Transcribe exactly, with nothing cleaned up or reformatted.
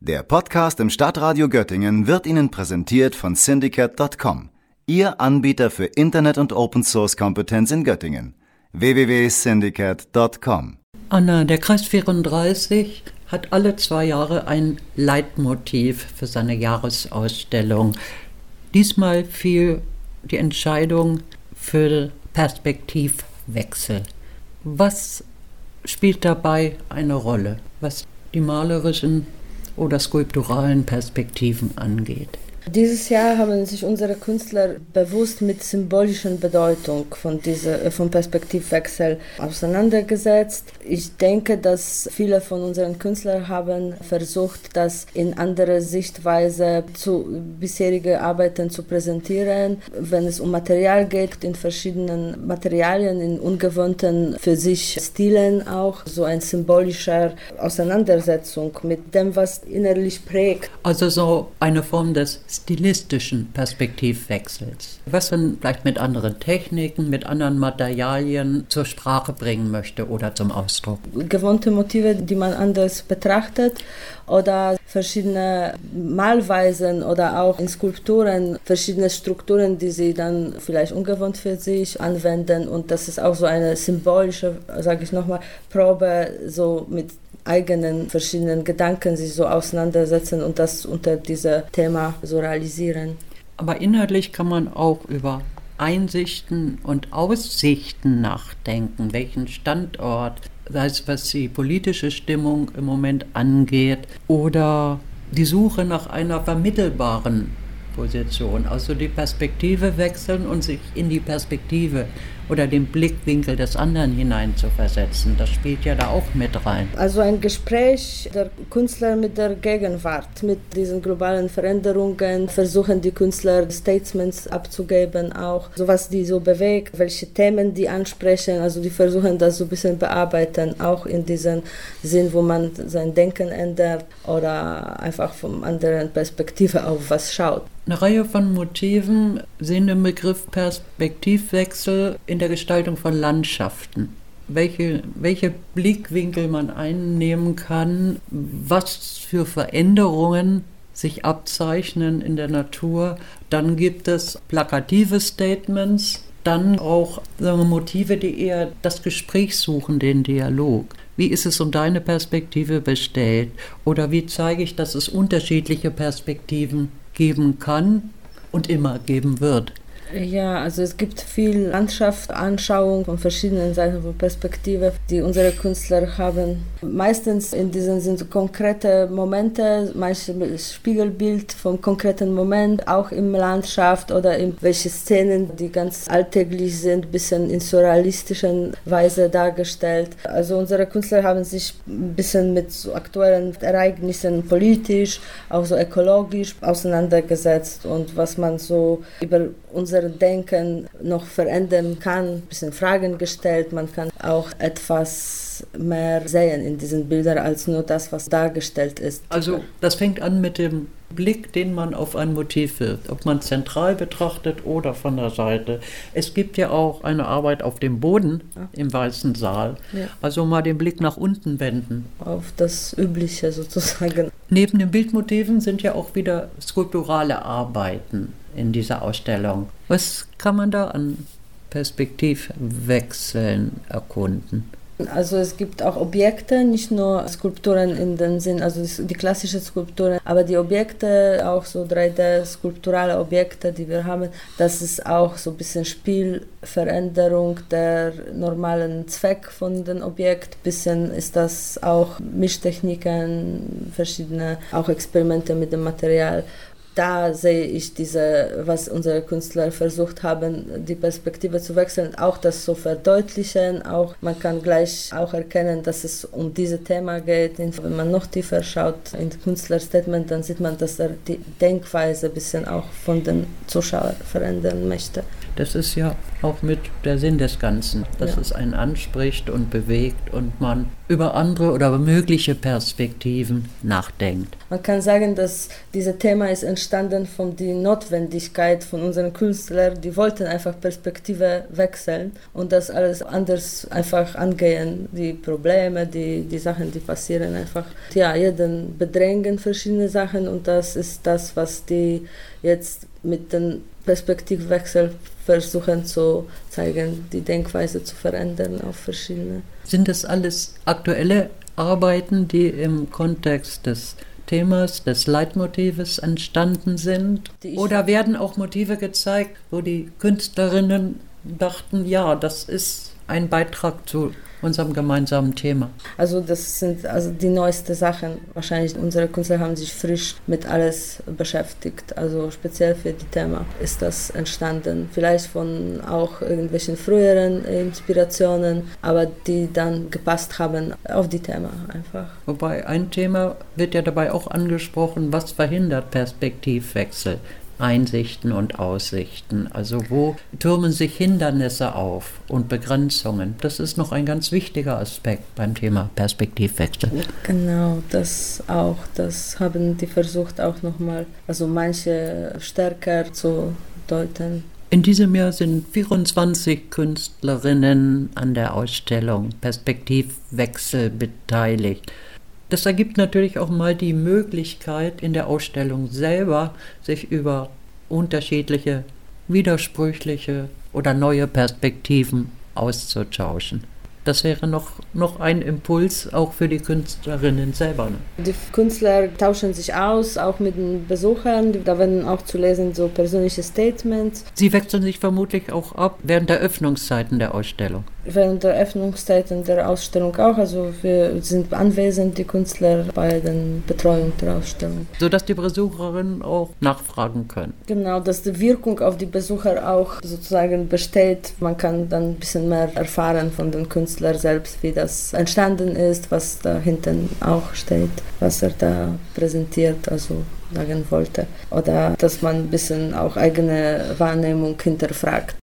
Der Podcast im Stadtradio Göttingen wird Ihnen präsentiert von Syndicate Punkt com, Ihr Anbieter für Internet- und Open-Source-Kompetenz in Göttingen. w w w punkt syndicate punkt com. Anna, der Kreis vierunddreißig hat alle zwei Jahre ein Leitmotiv für seine Jahresausstellung. Diesmal fiel die Entscheidung für Perspektivwechsel. Was spielt dabei eine Rolle, was die malerischen oder skulpturalen Perspektiven angeht? Dieses Jahr haben sich unsere Künstler bewusst mit symbolischen Bedeutung von dieser, vom Perspektivwechsel auseinandergesetzt. Ich denke, dass viele von unseren Künstlern haben versucht, das in andere Sichtweise zu bisherige Arbeiten zu präsentieren. Wenn es um Material geht, in verschiedenen Materialien, in ungewohnten für sich Stilen auch, so eine symbolische Auseinandersetzung mit dem, was innerlich prägt. Also so eine Form des stilistischen Perspektivwechsels, was man vielleicht mit anderen Techniken, mit anderen Materialien zur Sprache bringen möchte oder zum Ausdruck. Gewohnte Motive, die man anders betrachtet, oder verschiedene Malweisen oder auch in Skulpturen verschiedene Strukturen, die sie dann vielleicht ungewohnt für sich anwenden, und das ist auch so eine symbolische, sage ich nochmal, Probe, so mit eigenen verschiedenen Gedanken sich so auseinandersetzen und das unter diesem Thema so realisieren. Aber inhaltlich kann man auch über Einsichten und Aussichten nachdenken, welchen Standort, sei es was die politische Stimmung im Moment angeht oder die Suche nach einer vermittelbaren Position, also die Perspektive wechseln und sich in die Perspektive oder den Blickwinkel des anderen hineinzuversetzen. Das spielt ja da auch mit rein. Also ein Gespräch der Künstler mit der Gegenwart, mit diesen globalen Veränderungen, versuchen die Künstler Statements abzugeben, auch so was die so bewegt, welche Themen die ansprechen, also die versuchen das so ein bisschen bearbeiten, auch in diesem Sinn, wo man sein Denken ändert oder einfach von anderen Perspektive auf was schaut. Eine Reihe von Motiven sehen den Begriff Perspektivwechsel in der Gestaltung von Landschaften. Welche, welche Blickwinkel man einnehmen kann, was für Veränderungen sich abzeichnen in der Natur. Dann gibt es plakative Statements, dann auch sagen wir, Motive, die eher das Gespräch suchen, den Dialog. Wie ist es um deine Perspektive bestellt? Oder wie zeige ich, dass es unterschiedliche Perspektiven geben kann und immer geben wird? Ja, also es gibt viel Landschaftsanschauung von verschiedenen Seiten von Perspektive, die unsere Künstler haben. Meistens in diesen sind so konkrete Momente, manches Spiegelbild vom konkreten Moment, auch im Landschaft oder in welche Szenen, die ganz alltäglich sind, ein bisschen in surrealistischen Weise dargestellt. Also unsere Künstler haben sich ein bisschen mit so aktuellen Ereignissen politisch, auch so ökologisch auseinandergesetzt und was man so über unser Denken noch verändern kann, ein bisschen Fragen gestellt, man kann auch etwas mehr sehen in diesen Bildern als nur das, was dargestellt ist. Also das fängt an mit dem Blick, den man auf ein Motiv wirft, ob man zentral betrachtet oder von der Seite. Es gibt ja auch eine Arbeit auf dem Boden im Weißen Saal, ja. Also mal den Blick nach unten wenden. Auf das Übliche sozusagen. Neben den Bildmotiven sind ja auch wieder skulpturale Arbeiten in dieser Ausstellung. Was kann man da an Perspektivwechseln erkunden? Also es gibt auch Objekte, nicht nur Skulpturen in dem Sinn, also die klassischen Skulpturen, aber die Objekte, auch so drei D-skulpturale Objekte, die wir haben, das ist auch so ein bisschen Spielveränderung der normalen Zweck von dem Objekt. Ein bisschen ist das auch Mischtechniken, verschiedene auch Experimente mit dem Material. Da sehe ich diese, was unsere Künstler versucht haben, die Perspektive zu wechseln, auch das zu verdeutlichen. Auch man kann gleich auch erkennen, dass es um dieses Thema geht. Wenn man noch tiefer schaut in Künstlerstatement, dann sieht man, dass er die Denkweise ein bisschen auch von den Zuschauern verändern möchte. Das ist ja auch mit der Sinn des Ganzen, dass ja. es einen anspricht und bewegt und man über andere oder mögliche Perspektiven nachdenkt. Man kann sagen, dass dieses Thema ist entstanden von der Notwendigkeit von unseren Künstlern, die wollten einfach Perspektive wechseln und das alles anders einfach angehen, die Probleme, die, die Sachen, die passieren einfach. Ja, jeden bedrängen verschiedene Sachen und das ist das, was die jetzt mit dem Perspektivwechsel versuchen zu zeigen, die Denkweise zu verändern auf verschiedene. Sind das alles aktuelle Arbeiten, die im Kontext des Themas, des Leitmotives entstanden sind? Oder werden auch Motive gezeigt, wo die Künstlerinnen dachten, ja, das ist ein Beitrag zu unserem gemeinsamen Thema? Also das sind also die neuesten Sachen. Wahrscheinlich unsere Künstler haben sich frisch mit alles beschäftigt. Also speziell für das Thema ist das entstanden. Vielleicht von auch irgendwelchen früheren Inspirationen, aber die dann gepasst haben auf die Thema einfach. Wobei ein Thema wird ja dabei auch angesprochen, was verhindert Perspektivwechsel? Einsichten und Aussichten. Also wo türmen sich Hindernisse auf und Begrenzungen? Das ist noch ein ganz wichtiger Aspekt beim Thema Perspektivwechsel. Genau, das auch. Das haben die versucht auch nochmal, also manche stärker zu deuten. In diesem Jahr sind vierundzwanzig Künstlerinnen an der Ausstellung Perspektivwechsel beteiligt. Das ergibt natürlich auch mal die Möglichkeit, in der Ausstellung selber sich über unterschiedliche, widersprüchliche oder neue Perspektiven auszutauschen. Das wäre noch, noch ein Impuls auch für die Künstlerinnen selber. Ne? Die Künstler tauschen sich aus, auch mit den Besuchern. Da werden auch zu lesen so persönliche Statements. Sie wechseln sich vermutlich auch ab während der Öffnungszeiten der Ausstellung. Während der Öffnungszeiten der Ausstellung auch. Also wir sind anwesend, die Künstler, bei der Betreuung der Ausstellung. Sodass die Besucherinnen auch nachfragen können. Genau, dass die Wirkung auf die Besucher auch sozusagen besteht. Man kann dann ein bisschen mehr erfahren von den Künstlern selbst, wie das entstanden ist, was da hinten auch steht, was er da präsentiert, also sagen wollte. Oder dass man ein bisschen auch eigene Wahrnehmung hinterfragt.